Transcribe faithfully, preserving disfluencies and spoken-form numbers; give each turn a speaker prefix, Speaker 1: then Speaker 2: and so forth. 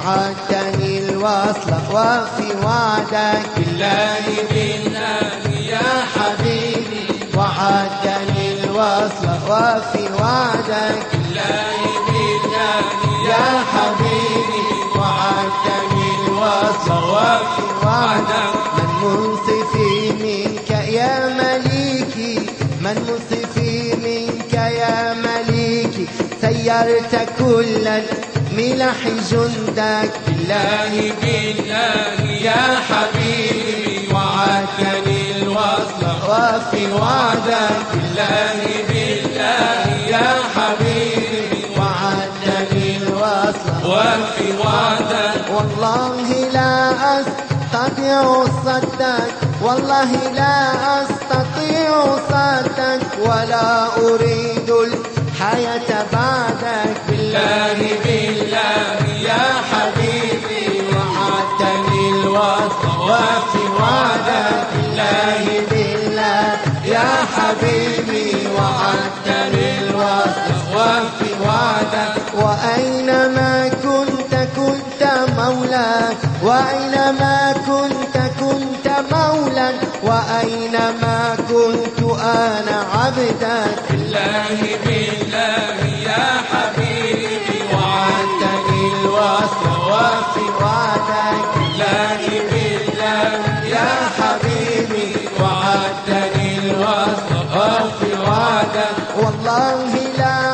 Speaker 1: وعدتني الوصل وفي وعدك
Speaker 2: بالله بالله يا حبيبي
Speaker 1: وعدتني الوصل وفي وعدك
Speaker 2: بالله بالله
Speaker 1: يا حبيبي وعدتني الوصل وفي وعدك من منصفي منك يا مليكي من منصفي منك يا مليكي سيرت كل الملح جندك
Speaker 2: بالله بالله يا حبيبي وعدتني الوصل
Speaker 1: وفي وعدك
Speaker 2: بالله بالله يا حبيبي
Speaker 1: وعدتني الوصل
Speaker 2: وفي وعدك
Speaker 1: والله لا أستطيع صدك والله لا أستطيع صدك ولا أريد الحياة بعدك
Speaker 2: بالله بالله يا حبيبي وعدتني الوصل وفي وعدك بالله بالله يا حبيبي وعدتني الوصل وفي وعدك
Speaker 1: وأينما كنت كنت مولا وأينما كنت كنت مولا وأينما كنت أنا عبدك
Speaker 2: بالله بالله يا حبيبي وعدتني الوصل وفي وعدك بالله بالله يا حبيبي وعدتني الوصل وفي وعدك
Speaker 1: والله لا